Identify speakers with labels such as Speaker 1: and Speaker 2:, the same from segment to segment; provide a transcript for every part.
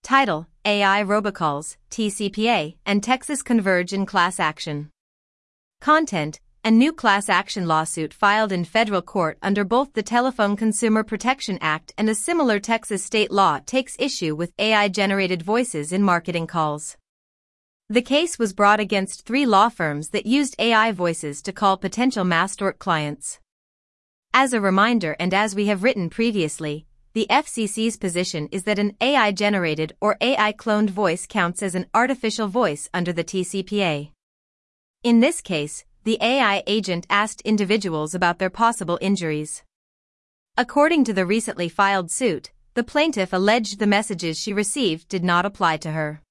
Speaker 1: Title: AI Robocalls, TCPA, and Texas converge in class action. Content: a new class action lawsuit filed in federal court under both the Telephone Consumer Protection Act and a similar Texas state law takes issue with AI-generated voices in marketing calls. The case was brought against 3 law firms that used AI voices to call potential Masterwork clients. As a reminder, and as we have written previously, the FCC's position is that an AI-generated or AI-cloned voice counts as an artificial voice under the TCPA. In this case, the AI agent asked individuals about their possible injuries. According to the recently filed suit, the plaintiff alleged the messages she received did not apply to her,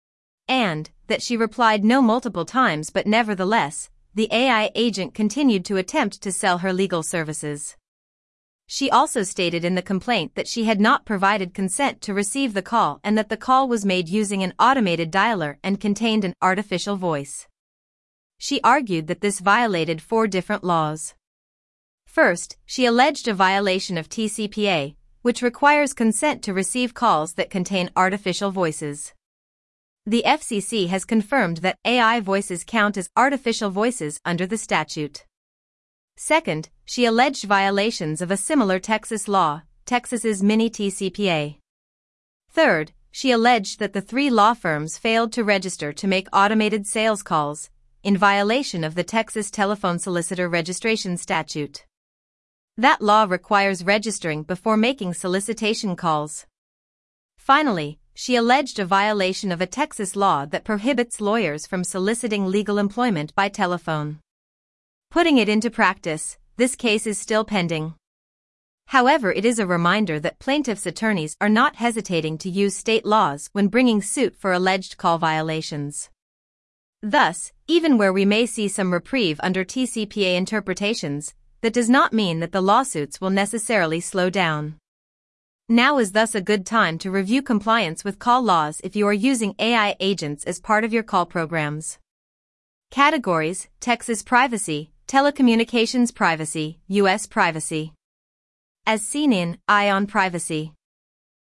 Speaker 1: and that she replied no multiple times, but nevertheless, the AI agent continued to attempt to sell her legal services. She also stated in the complaint that she had not provided consent to receive the call and that the call was made using an automated dialer and contained an artificial voice. She argued that this violated 4 different laws. First, she alleged a violation of TCPA, which requires consent to receive calls that contain artificial voices. The FCC has confirmed that AI voices count as artificial voices under the statute. Second, she alleged violations of a similar Texas law, Texas's mini TCPA. Third, she alleged that the 3 law firms failed to register to make automated sales calls, in violation of the Texas Telephone Solicitor Registration Statute. That law requires registering before making solicitation calls. Finally, she alleged a violation of a Texas law that prohibits lawyers from soliciting legal employment by telephone. Putting it into practice, this case is still pending. However, it is a reminder that plaintiffs' attorneys are not hesitating to use state laws when bringing suit for alleged call violations. Thus, even where we may see some reprieve under TCPA interpretations, that does not mean that the lawsuits will necessarily slow down. Now is thus a good time to review compliance with call laws if you are using AI agents as part of your call programs. Categories: Texas privacy, telecommunications privacy, U.S. privacy. As seen in Eye on Privacy.